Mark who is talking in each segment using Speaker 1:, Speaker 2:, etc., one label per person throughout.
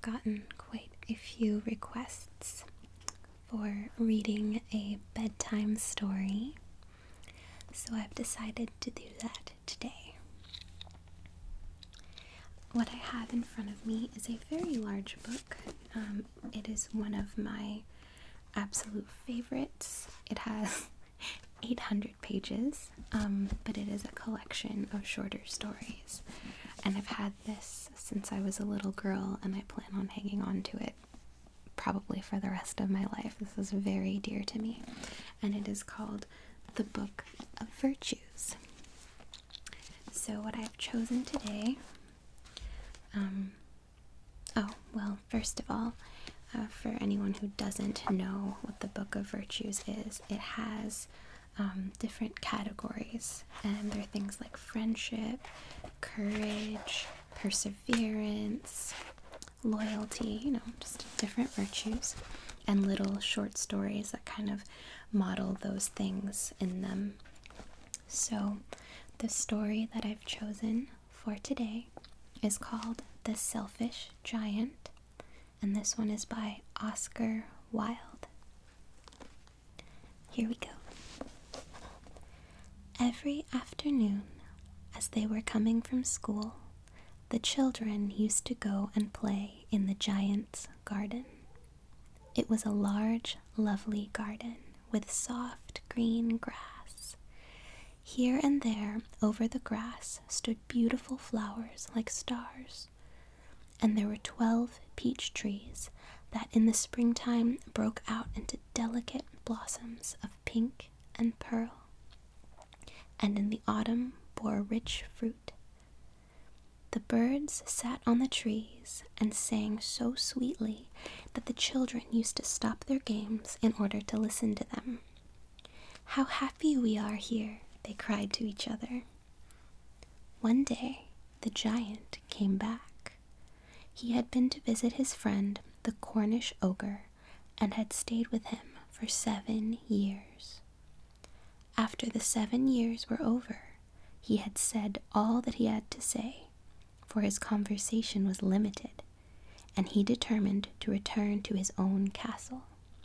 Speaker 1: gotten quite a few requests for reading a bedtime story, so I've decided to do that today. What I have in front of me is a very large book. It is one of my absolute favorites. It has 800 pages, but it is a collection of shorter stories. And I've had this since I was a little girl, and I plan on hanging on to it probably for the rest of my life. This is very dear to me. And it is called The Book of Virtues. So what I've chosen today, first of all, for anyone who doesn't know what the Book of Virtues is, it has different categories, and there are things like friendship, courage, perseverance, loyalty, just different virtues, and little short stories that kind of model those things in them. So the story that I've chosen for today is called The Selfish Giant, and this one is by Oscar Wilde. Here we go. Every afternoon, as they were coming from school, the children used to go and play in the giant's garden. It was a large, lovely garden with soft green grass. Here and there over the grass stood beautiful flowers like stars, and there were 12 peach trees that in the springtime broke out into delicate blossoms of pink and pearl, and in the autumn bore rich fruit. The birds sat on the trees and sang so sweetly that the children used to stop their games in order to listen to them. "How happy we are here," they cried to each other. One day, the giant came back. He had been to visit his friend, the Cornish ogre, and had stayed with him for 7 years. After the 7 years were over, he had said all that he had to say, for his conversation was limited, and he determined to return to his own castle.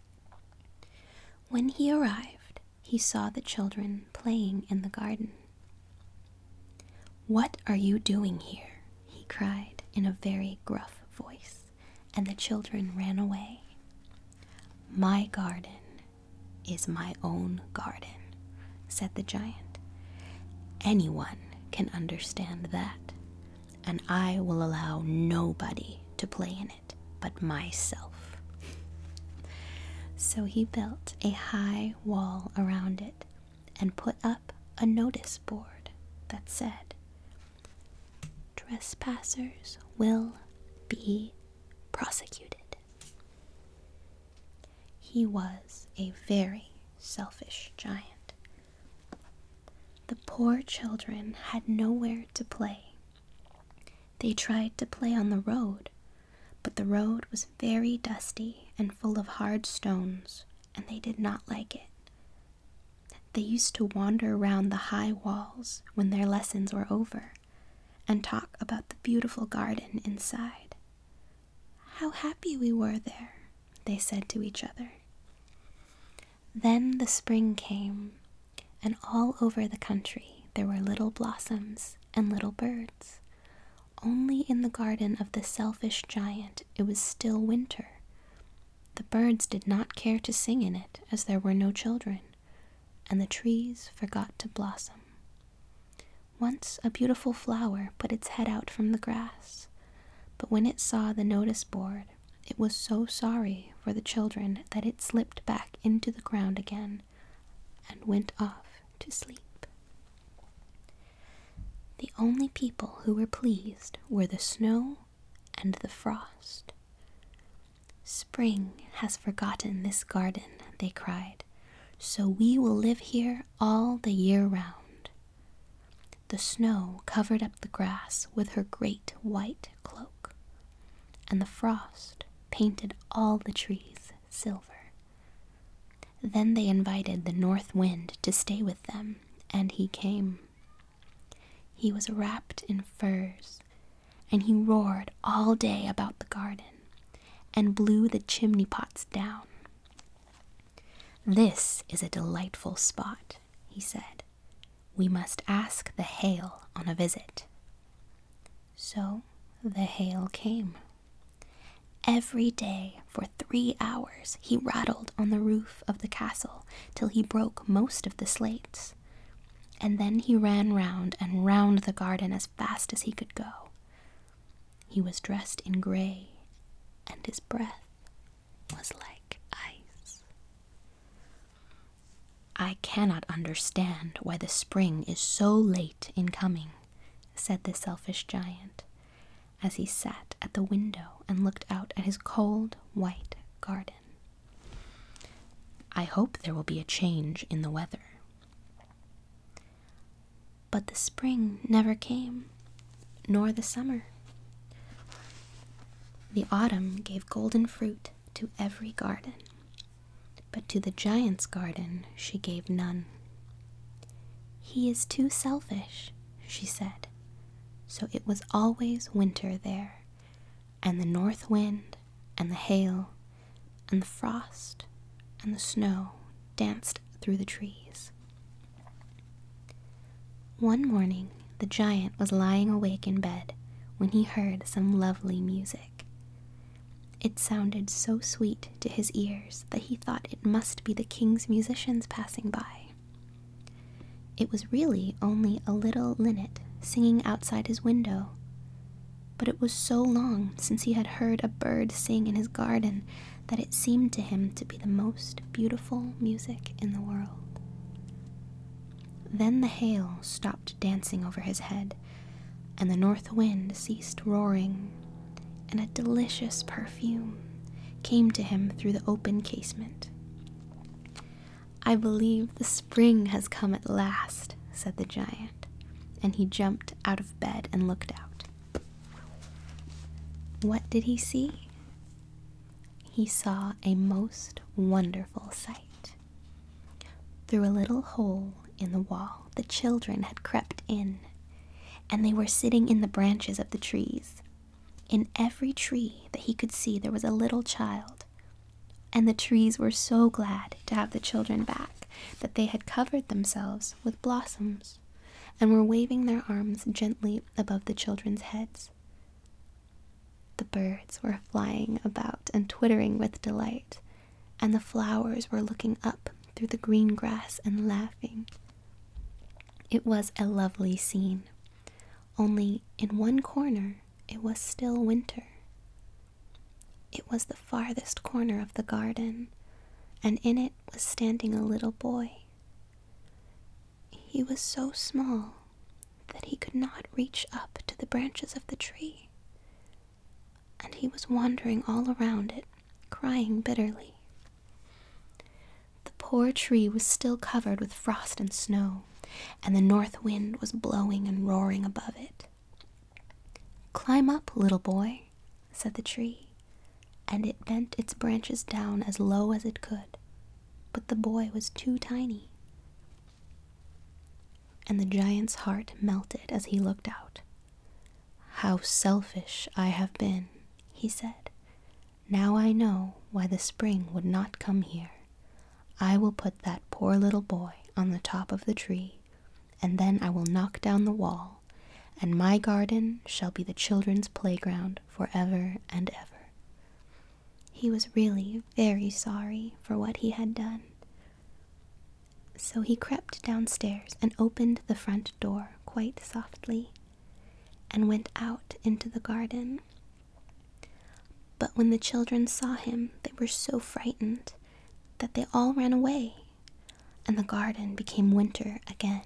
Speaker 1: When he arrived, he saw the children playing in the garden. "What are you doing here?" he cried in a very gruff voice, and the children ran away. "My garden is my own garden," said the giant. "Anyone can understand that, and I will allow nobody to play in it but myself." So he built a high wall around it and put up a notice board that said, "Trespassers will be prosecuted." He was a very selfish giant. The poor children had nowhere to play. They tried to play on the road, but the road was very dusty and full of hard stones, and they did not like it. They used to wander around the high walls when their lessons were over and talk about the beautiful garden inside. "How happy we were there," they said to each other. Then the spring came, and all over the country there were little blossoms and little birds. Only in the garden of the selfish giant it was still winter. The birds did not care to sing in it, as there were no children, and the trees forgot to blossom. Once a beautiful flower put its head out from the grass, but when it saw the notice board, it was so sorry for the children that it slipped back into the ground again and went off to sleep. The only people who were pleased were the snow and the frost. "Spring has forgotten this garden," they cried, "so we will live here all the year round." The snow covered up the grass with her great white cloak, and the frost painted all the trees silver. Then they invited the north wind to stay with them, and he came. He was wrapped in furs, and he roared all day about the garden and blew the chimney pots down. "This is a delightful spot," he said. "We must ask the hail on a visit." So the hail came. Every day for 3 hours he rattled on the roof of the castle till he broke most of the slates, and then he ran round and round the garden as fast as he could go. He was dressed in grey, and his breath was like ice. "I cannot understand why the spring is so late in coming," said the selfish giant, as he sat at the window and looked out at his cold, white garden. "I hope there will be a change in the weather." But the spring never came, nor the summer. The autumn gave golden fruit to every garden, but to the giant's garden she gave none. "He is too selfish," she said. So it was always winter there, and the north wind, and the hail, and the frost, and the snow danced through the trees. One morning the giant was lying awake in bed when he heard some lovely music. It sounded so sweet to his ears that he thought it must be the king's musicians passing by. It was really only a little linnet singing outside his window, but it was so long since he had heard a bird sing in his garden that it seemed to him to be the most beautiful music in the world. Then the hail stopped dancing over his head, and the north wind ceased roaring, and a delicious perfume came to him through the open casement. "I believe the spring has come at last," said the giant, and he jumped out of bed and looked out. What did he see? He saw a most wonderful sight. Through a little hole in the wall, the children had crept in, and they were sitting in the branches of the trees. In every tree that he could see there was a little child, and the trees were so glad to have the children back that they had covered themselves with blossoms and were waving their arms gently above the children's heads. The birds were flying about and twittering with delight, and the flowers were looking up through the green grass and laughing. It was a lovely scene, only in one corner it was still winter. It was the farthest corner of the garden, and in it was standing a little boy. He was so small that he could not reach up to the branches of the tree, and he was wandering all around it, crying bitterly. The poor tree was still covered with frost and snow, and the north wind was blowing and roaring above it. "Climb up, little boy," said the tree, and it bent its branches down as low as it could, but the boy was too tiny. And the giant's heart melted as he looked out. "How selfish I have been," he said. "Now I know why the spring would not come here. I will put that poor little boy on the top of the tree, and then I will knock down the wall, and my garden shall be the children's playground forever and ever." He was really very sorry for what he had done. So he crept downstairs and opened the front door quite softly and went out into the garden. But when the children saw him, they were so frightened that they all ran away, and the garden became winter again.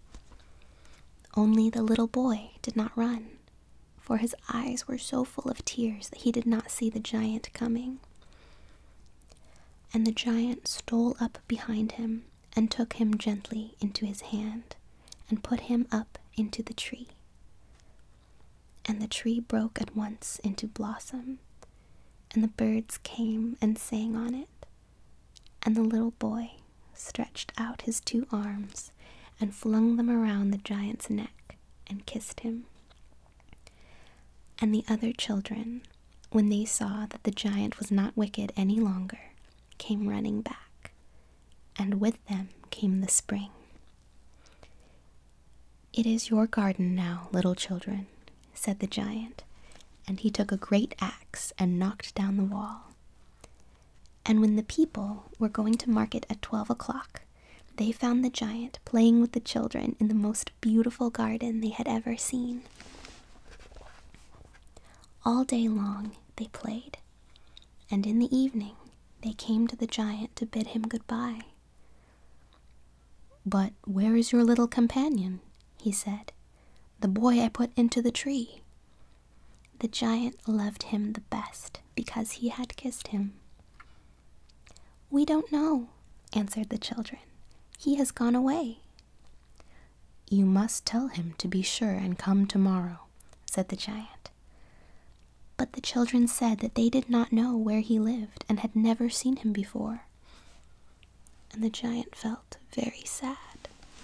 Speaker 1: Only the little boy did not run, for his eyes were so full of tears that he did not see the giant coming. And the giant stole up behind him and took him gently into his hand and put him up into the tree. And the tree broke at once into blossom, and the birds came and sang on it, and the little boy stretched out his 2 arms and flung them around the giant's neck and kissed him. And the other children when they saw that the giant was not wicked any longer, came running back, and with them came the spring. "It is your garden now, little children," said the giant, and he took a great axe and knocked down the wall. And when the people were going to market at 12 o'clock, they found the giant playing with the children in the most beautiful garden they had ever seen. All day long they played, and in the evening they came to the giant to bid him goodbye. "But where is your little companion?" he said. "The boy I put into the tree." The giant loved him the best because he had kissed him. "We don't know," answered the children. "He has gone away." "You must tell him to be sure and come tomorrow," said the giant. But the children said that they did not know where he lived and had never seen him before. And the giant felt very sad.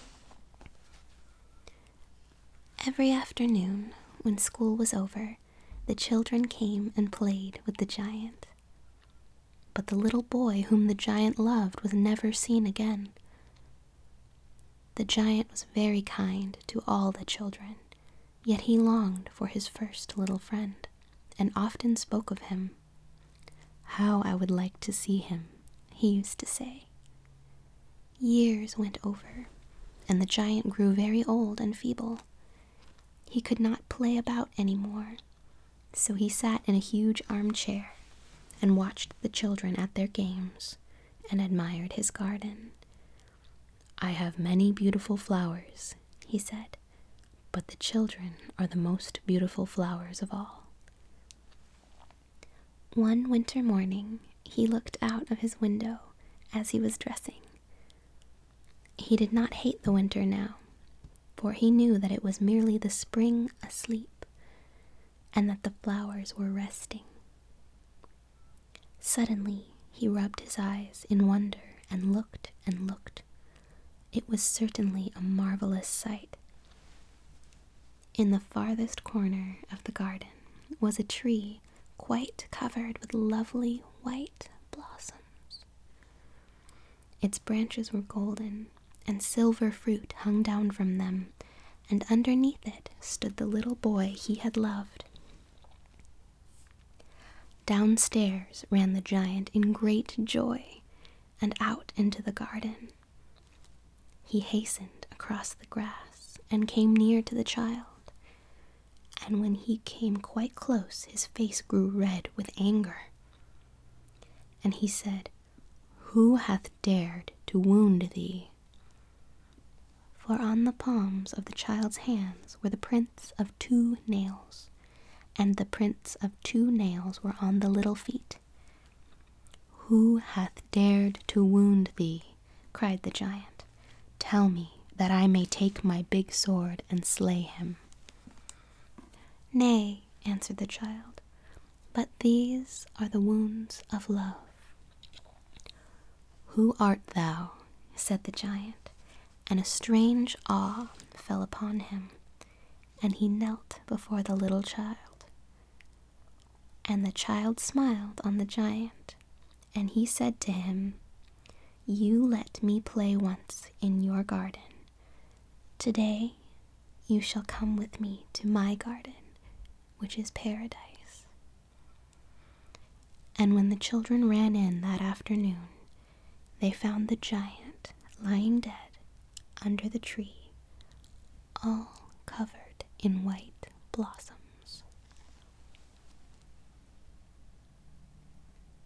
Speaker 1: Every afternoon, when school was over, the children came and played with the giant. But the little boy whom the giant loved was never seen again. The giant was very kind to all the children, yet he longed for his first little friend, and often spoke of him. "How I would like to see him," he used to say. Years went over, and the giant grew very old and feeble. He could not play about any more, so he sat in a huge armchair and watched the children at their games and admired his garden. "I have many beautiful flowers," he said, "but the children are the most beautiful flowers of all." One winter morning, he looked out of his window as he was dressing. He did not hate the winter now, for he knew that it was merely the spring asleep, and that the flowers were resting. Suddenly, he rubbed his eyes in wonder and looked and looked. It was certainly a marvelous sight. In the farthest corner of the garden was a tree quite covered with lovely white blossoms. Its branches were golden, and silver fruit hung down from them, and underneath it stood the little boy he had loved. Downstairs ran the giant in great joy, and out into the garden. He hastened across the grass and came near to the child. And when he came quite close, his face grew red with anger. And he said, "Who hath dared to wound thee?" For on the palms of the child's hands were the prints of 2 nails, and the prints of 2 nails were on the little feet. "Who hath dared to wound thee?" cried the giant. "Tell me, that I may take my big sword and slay him." "Nay," answered the child, "but these are the wounds of love." "Who art thou?" said the giant, and a strange awe fell upon him, and he knelt before the little child. And the child smiled on the giant, and he said to him, "You let me play once in your garden. Today you shall come with me to my garden, which is paradise." And when the children ran in that afternoon, they found the giant lying dead under the tree, all covered in white blossoms.